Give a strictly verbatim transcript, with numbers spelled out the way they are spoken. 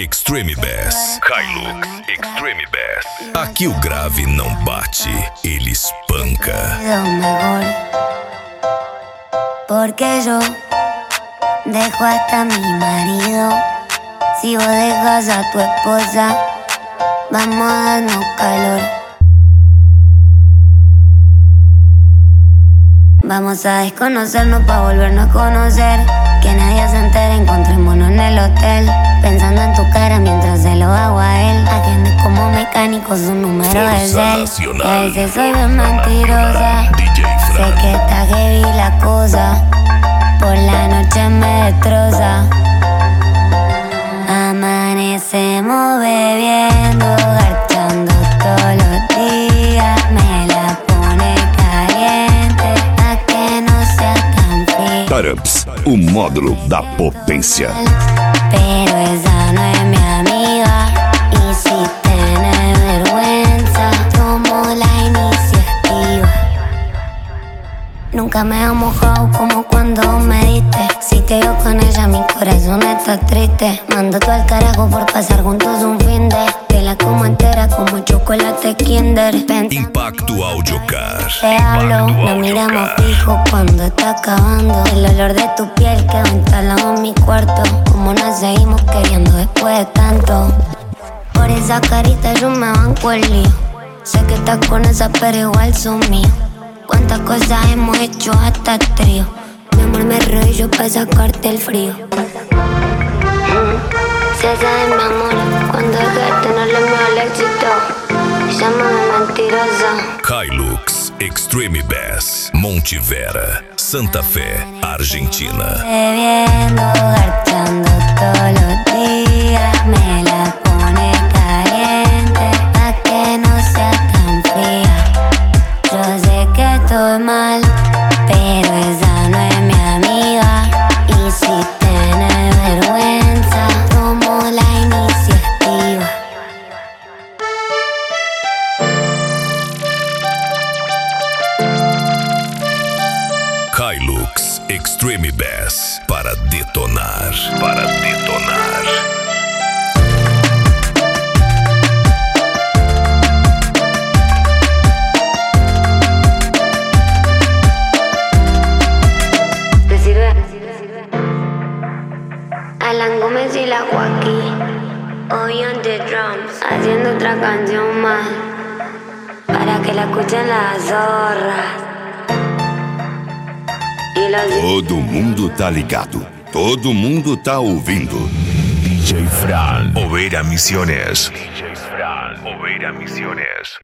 Extreme Bass. Hilux Extreme Bass. Aqui o grave não bate, ele espanca. Lo mejor, porque yo dejo hasta mi marido. Si vos dejas a tu esposa, vamos a darnos calor. Vamos a desconocernos pa' volvernos a conocer. Que nadie se entere, encontrémonos en el hotel. Pensando en tu cara mientras se lo hago a él. Atiende como mecánico su número de cel. A veces soy bien mentirosa. D J Sé Fran. que está heavy la cosa. Por la noche me destroza. Amanecemos bebiendo, garchando todos los días. Me la pone caliente, pa' que no sea tan fría. Tarumps, o módulo da potência. Pero esa no es mi amiga. Y si tienes vergüenza, tomo la iniciativa. Nunca me ha mojado como cuando me diste. Si te veo con ella, mi corazón está triste. Mando todo al carajo por pasar juntos un fin de. Te la como entera como chocolate Kinder. Pensando Impacto Audiocar. te hablo, nos miramos fijo cuando está acabando. El olor de tu piel quedó instalado en mi cuarto. Como nos seguimos queriendo después de tanto. Por esa carita yo me banco el lío. Sé que estás con esa pero igual son míos. Cuántas cosas hemos hecho hasta trío. Mi amor me rollo pa' sacarte el frío. Se sabe mi amor, cuando dejaste no le miedo al éxito. Llámame mentirosa. Hilux Extreme Bass. Monte Vera, Santa Fe, Argentina. Bebiendo, garchando todos los días. Me la pone caliente, pa' que no sea tan fría. Yo sé que estoy mal, pero esa no es mi amiga. Y si tienes vergüenza, tomo la iniciativa. Hilux Extreme Bass. Para detonar. Para detonar. ¿Te sirve? Alan Gómez y la Joaquín. Hoy on the drums. Haciendo otra canción más. Para que la escuchen las zorras. Y los... Todo mundo tá ligado. Todo mundo tá ouvindo. D J Fran. Oveira Misiones. D J Fran. Oveira Misiones.